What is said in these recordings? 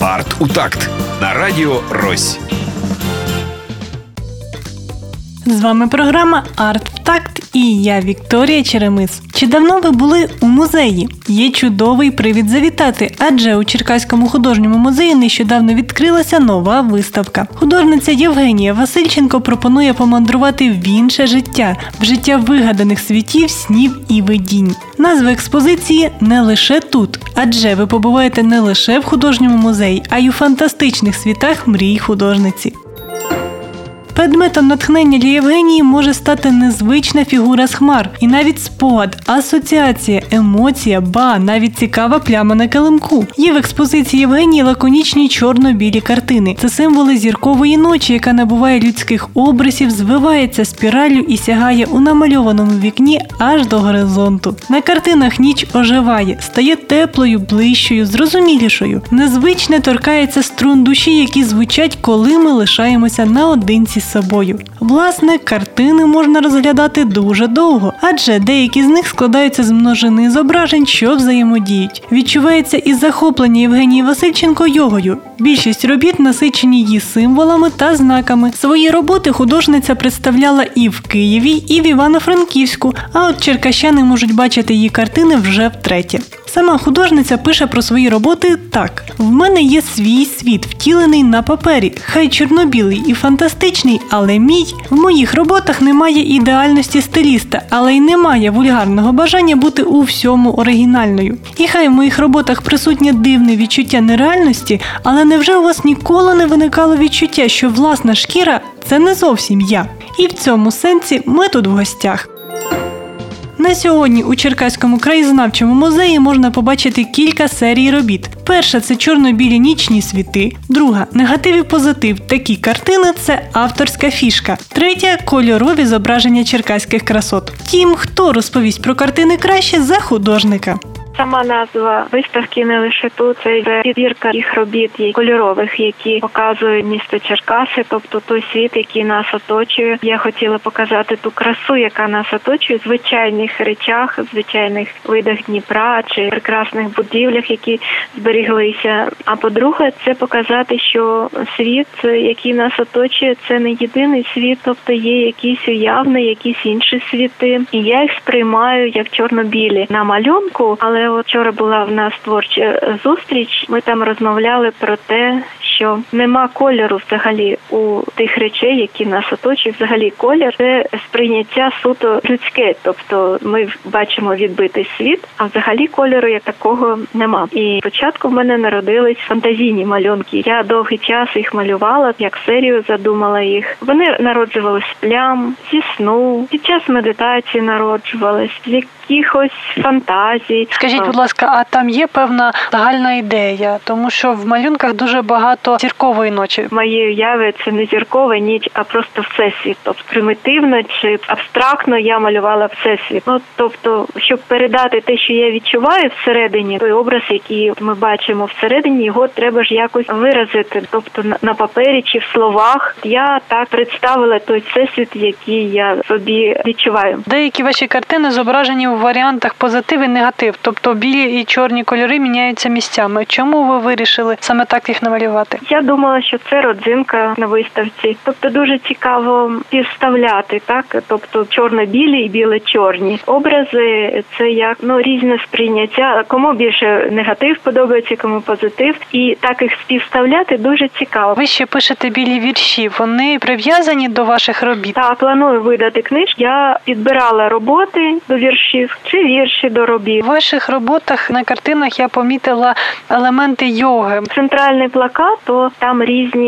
Арт у такт на радіо Рось. З вами програма «Арт в такт» і я, Вікторія Черемис. Чи давно ви були у музеї? Є чудовий привід завітати, адже у Черкаському художньому музеї нещодавно відкрилася нова виставка. Художниця Євгенія Васильченко пропонує помандрувати в інше життя, в життя вигаданих світів, снів і видінь. Назва експозиції «Не лише тут», адже ви побуваєте не лише в художньому музеї, а й у фантастичних світах мрій художниці. Предметом натхнення для Євгенії може стати незвична фігура з хмар. І навіть спогад, асоціація, емоція, навіть цікава пляма на килимку. Є в експозиції Євгенії лаконічні чорно-білі картини. Це символи зіркової ночі, яка набуває людських образів, звивається спіраллю і сягає у намальованому вікні аж до горизонту. На картинах ніч оживає, стає теплою, ближчою, зрозумілішою. Незвичне торкається струн душі, які звучать, коли ми лишаємося наодинці з собою. Власне, картини можна розглядати дуже довго, адже деякі з них складаються з множини зображень, що взаємодіють. Відчувається і захоплення Євгенії Васильченко йогою. Більшість робіт насичені її символами та знаками. Свої роботи художниця представляла і в Києві, і в Івано-Франківську, а от черкащани можуть бачити її картини вже втретє. Сама художниця пише про свої роботи так. «В мене є свій світ, втілений на папері, хай чорно-білий і фантастичний, але мій. В моїх роботах немає ідеальності стиліста, але й немає вульгарного бажання бути у всьому оригінальною. І хай в моїх роботах присутнє дивне відчуття нереальності, але невже у вас ніколи не виникало відчуття, що власна шкіра – це не зовсім я? І в цьому сенсі ми тут в гостях». На сьогодні у Черкаському краєзнавчому музеї можна побачити кілька серій робіт. Перша – це чорно-білі нічні світи. Друга – негатив і позитив. Такі картини – це авторська фішка. Третя – кольорові зображення черкаських красот. Втім, хто розповість про картини краще за художника? Сама назва виставки «Не лише тут» – це підбірка їх робіт кольорових, які показують місто Черкаси, тобто той світ, який нас оточує. Я хотіла показати ту красу, яка нас оточує, в звичайних речах, в звичайних видах Дніпра чи прекрасних будівлях, які зберіглися. А по-друге, це показати, що світ, який нас оточує, це не єдиний світ, тобто є якісь уявні, якісь інші світи. І я їх сприймаю як чорно-білі на малюнку, але вчора була в нас творча зустріч, ми там розмовляли про те, що нема кольору взагалі у тих речей, які нас оточують. Взагалі колір – це сприйняття суто людське, тобто ми бачимо відбитий світ, а взагалі кольору як такого нема. І спочатку в мене народились фантазійні малюнки. Я довгий час їх малювала, як серію задумала їх. Вони народжувались з плям, зі сну, під час медитації народжувались, з якихось фантазій. Скажіть, будь ласка, а там є певна загальна ідея? Тому що в малюнках дуже багато зіркової ночі. Мої уяви – це не зіркова ніч, а просто всесвіт. Тобто примітивно чи абстрактно я малювала всесвіт. Тобто, щоб передати те, що я відчуваю всередині, той образ, який ми бачимо всередині, його треба ж якось виразити. Тобто на папері чи в словах. Я так представила той всесвіт, який я собі відчуваю. Деякі ваші картини зображені у варіантах позитив і негатив. Тобто білі і чорні кольори міняються місцями. Чому ви вирішили саме так їх намалювати? Я думала, що це родзинка на виставці. Тобто дуже цікаво співставляти, так? Тобто чорно-білі і біло-чорні. Образи – це як різне сприйняття. Кому більше негатив подобається, кому позитив. І так їх співставляти дуже цікаво. Ви ще пишете білі вірші. Вони прив'язані до ваших робіт? Так, планую видати книжку. Я підбирала роботи до віршів чи вірші до робіт. В ваших роботах на картинах я помітила елементи йоги. Центральний плакат, то там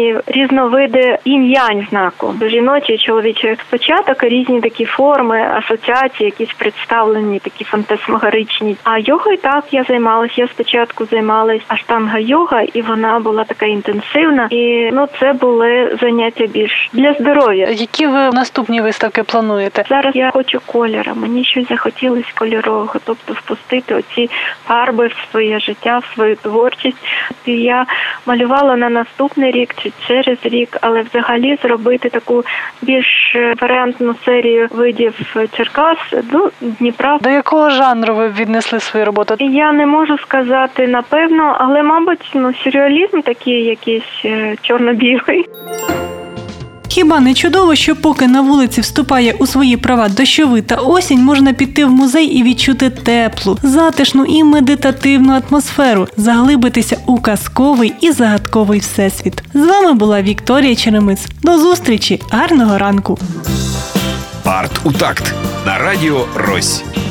різновиди інь-янь знаку. Жіночий, чоловічий початок, різні такі форми, асоціації, якісь представлені, такі фантасмагоричні. А йогою так я займалась. Я спочатку займалась аштанга-йога, і вона була така інтенсивна. І це були заняття більш для здоров'я. Які ви наступні виставки плануєте? Зараз я хочу кольора. Мені щось захотілося чогось кольорового, тобто впустити оці фарби в своє життя, в свою творчість. І я малювала на наступний рік чи через рік, але взагалі зробити таку більш варіантну серію видів Черкас до Дніпра. До якого жанру ви віднесли свою роботу? Я не можу сказати напевно, але, мабуть, сюрреалізм такий якийсь чорно-білий. Хіба не чудово, що поки на вулиці вступає у свої права дощовий та осінь, можна піти в музей і відчути теплу, затишну і медитативну атмосферу, заглибитися у казковий і загадковий всесвіт. З вами була Вікторія Черемис. До зустрічі! Гарного ранку! Арт у такт на радіо Рось.